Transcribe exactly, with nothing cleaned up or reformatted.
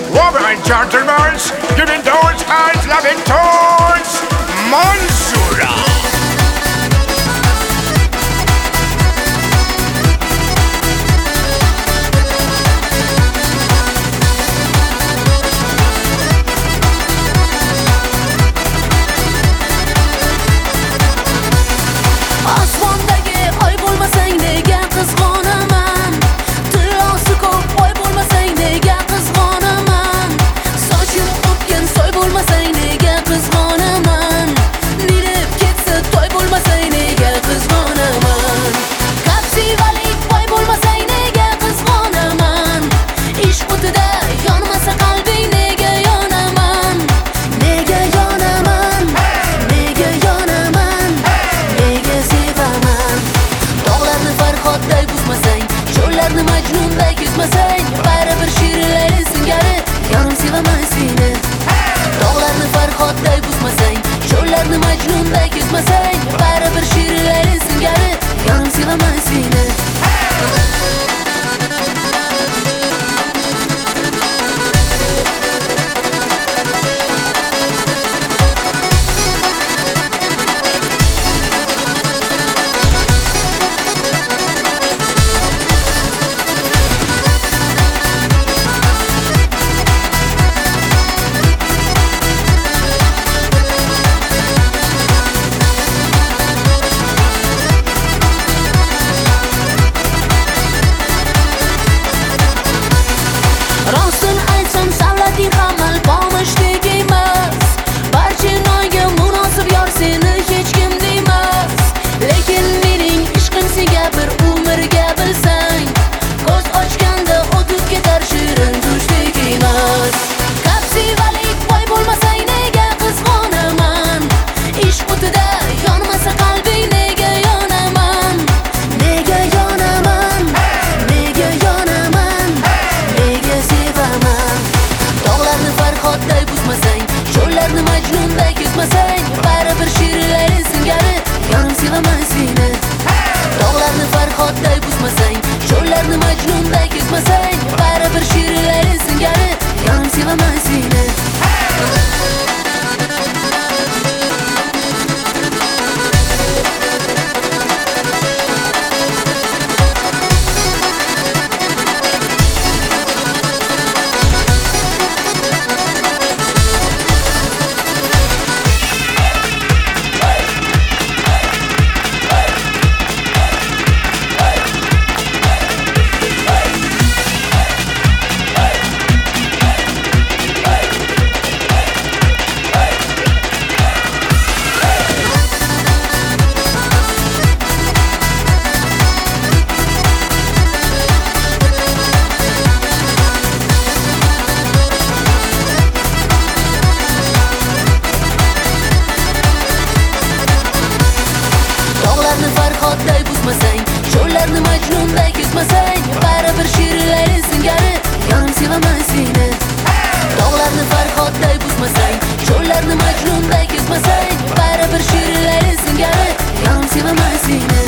Women and gentlemen, giving those hands loving tones, Mansoura. Majnunday kuzmasang, baribir shirinlari singari yorim sevaman seni. Dog'larni Farhodday buzmasang, cho'llarni Majnunday kuzmasang, baribir shirinlari singari yorim sevaman seni. Cho'llarni Majnunday kuzmasang, baribir shirinlari singari yorim sevaman seni. Dog'larni Farhodday buzmasang, cho'llarni Majnunday kuzmasang, baribir shirinlari singari yorim sevaman seni. Farhodday buzmasang, cho'llarni Majnunday kuzmasang, baribir shirinlari singari yorim sevaman seni. Dog'larni Farhodday buzmasang, cho'llarni Majnunday kuzmasang, baribir shirinlari singari yorim sevaman seni.